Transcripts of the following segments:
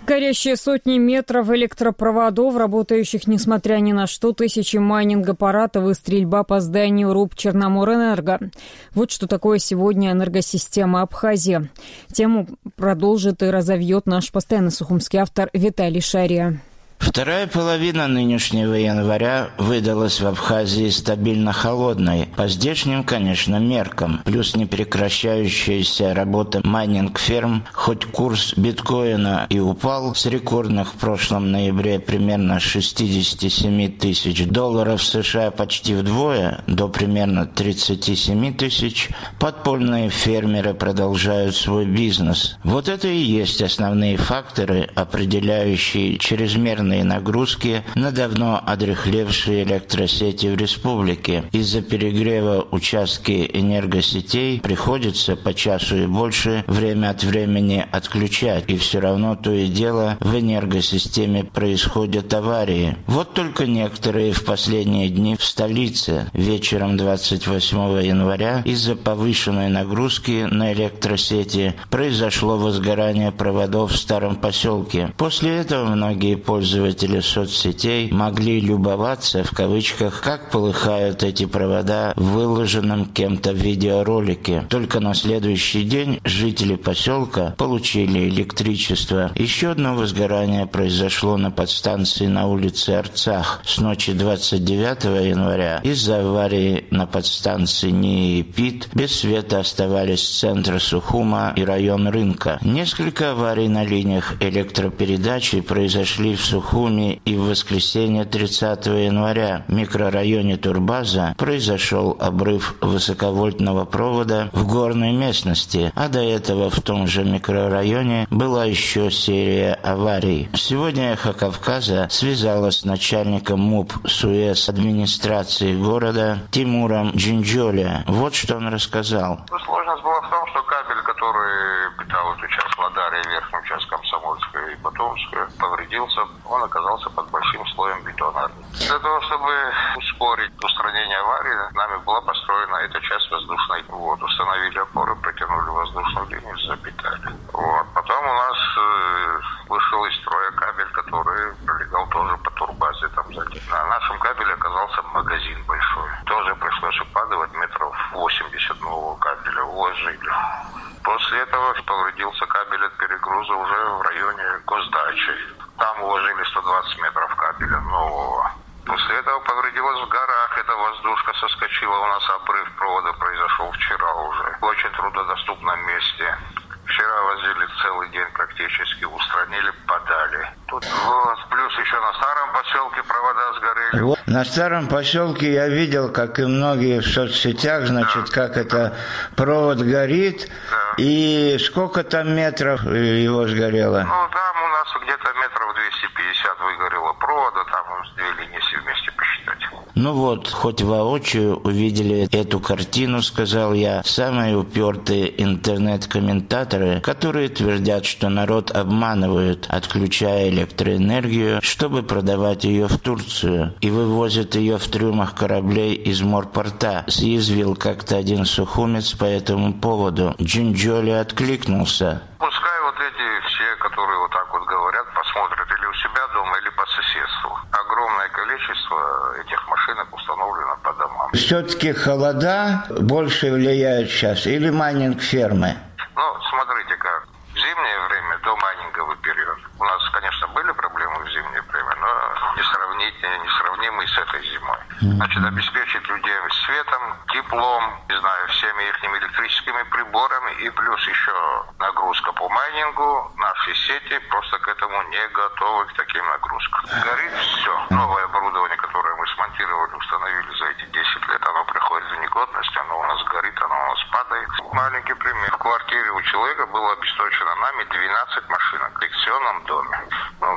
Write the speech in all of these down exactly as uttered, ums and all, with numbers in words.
Горящие сотни метров электропроводов, работающих несмотря ни на что, тысячи майнинг-аппаратов и стрельба по зданию РУП «Черноморэнерго». Вот что такое сегодня энергосистема Абхазии. Тему продолжит и разовьет наш постоянный сухумский автор Виталий Шария. Вторая половина нынешнего января выдалась в Абхазии стабильно холодной, по здешним, конечно, меркам, плюс непрекращающаяся работа майнинг-ферм, хоть курс биткоина и упал с рекордных в прошлом ноябре примерно шестьдесят семь тысяч долларов США почти вдвое, до примерно тридцать семь тысяч, подпольные фермеры продолжают свой бизнес. Вот это и есть основные факторы, определяющие чрезмерные нагрузки на давно одряхлевшие электросети в республике. Из-за перегрева участки энергосетей приходится по часу и больше время от времени отключать, и все равно то и дело в энергосистеме происходят аварии. Вот только некоторые в последние дни в столице. Вечером двадцать восьмого января из-за повышенной нагрузки на электросети произошло возгорание проводов в старом поселке. После этого многие пользователи Пользователи соцсетей могли любоваться, в кавычках, как полыхают эти провода в выложенном кем-то видеоролике. Только на следующий день жители поселка получили электричество. Еще одно возгорание произошло на подстанции на улице Арцах с ночи двадцать девятого января. Из-за аварии на подстанции НИИ ПИТ без света оставались центр Сухума и район рынка. Несколько аварий на линиях электропередачи произошли в Сухуме и в воскресенье тридцатого января в микрорайоне Турбаза произошел обрыв высоковольтного провода в горной местности, а до этого в том же микрорайоне была еще серия аварий. Сегодня «Эхо Кавказа» связалась с начальником МУП СУЭС администрации города Тимуром Джинджоли. Вот что он рассказал. Сложность была в том, что кабель, который питал эту часть Ладария, верхнюю часть Комсомольская и Батумская, повредился. Он оказался под большим слоем бетона. Для того, чтобы ускорить устранение аварии, нами была построена эта часть воздушной. Вот, установили опоры, протянули воздушную линию, запитали. Вот. Потом у нас э, вышел из строя кабель, который пролегал тоже по турбазе там сзади. На нашем кабеле оказался магазин большой. Тоже пришлось укладывать метров восемьдесят нового кабеля, уложили. После этого повредился кабель от перегруза уже в районе госдачи. Там уложили сто двадцать метров кабеля нового. После этого повредилась в горах, эта воздушка соскочила, у нас обрыв провода произошел вчера уже, в очень труднодоступном месте. Вчера возили целый день практически, устранили, подали. Тут вот, плюс еще на старом поселке провода сгорели. Вот. На старом поселке я видел, как и многие в соцсетях, значит, да. Как это провод горит, да. И сколько там метров его сгорело? Ну, там у нас где-то метров двести пятьдесят выгорело провода, там две линии все вместе посчитать. Ну вот, хоть воочию увидели эту картину, сказал я, самые упертые интернет-комментаторы, которые твердят, что народ обманывают, отключая электроэнергию, чтобы продавать ее в Турцию, и вывозят ее в трюмах кораблей из морпорта. Съязвил как-то один сухумец по этому поводу. Джинджоли откликнулся. Пускай вот эти все, которые вот так вот говорят, посмотрят или у себя дома, или по соседству. Огромное количество этих машинок установлено по домам. Все-таки холода больше влияют сейчас или майнинг-фермы? Ну, смотрите как. В зимнее время, до майнинговый период, у нас, конечно, были проблемы в зимнее время, но не сравнить, несравнимые с этой зимой. Значит, обеспечить людей светом, теплом, не знаю, всеми их электрическими приборами, и плюс еще нагрузка по майнингу. Наши сети просто к этому не готовы, к таким нагрузкам. Горит все. Новое оборудование, которое мы смонтировали, установили за эти десять лет, оно приходит в негодность, оно у нас горит, оно у нас падает. Маленький пример. В квартире у человека было обесточено нами двенадцать машинок в лекционном доме. Ну,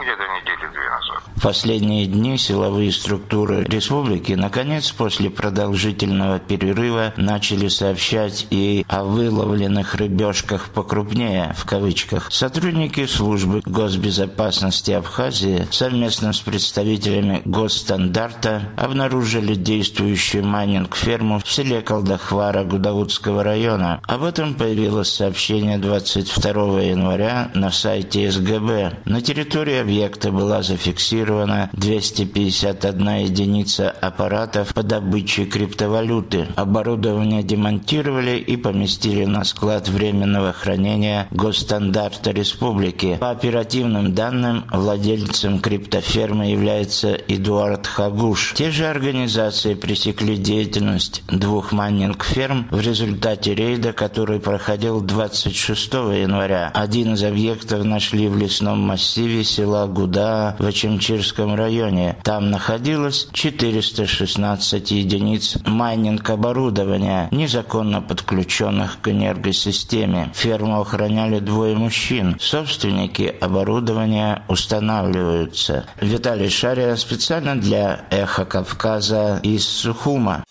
где-то недели две назад. В последние дни силовые структуры республики, наконец, после продолжительного перерыва, начали сообщать и о выловленных рыбешках покрупнее, в кавычках. Сотрудники службы госбезопасности Абхазии совместно с представителями госстандарта обнаружили действующую майнинг-ферму в селе Колдахвара Гудаутского района. Об этом появилось сообщение двадцать второго января на сайте эс гэ бэ. На территории объекта была зафиксирована двести пятьдесят одна единица аппаратов по добыче криптовалюты. Оборудование демонтировали и поместили на склад временного хранения госстандарта республики. По оперативным данным, владельцем криптофермы является Эдуард Хагуш. Те же организации пресекли деятельность двух майнинг-ферм в результате рейда, который проходил двадцать шестого января. Один из объектов нашли в лесном массиве села Гуда в Ачимчирском районе. Там находилось четыреста шестнадцать единиц майнинг-оборудования, незаконно подключенных к энергосистеме. Ферму охраняли двое мужчин. Собственники оборудования устанавливаются. Виталий Шария специально для «Эхо Кавказа» из Сухума.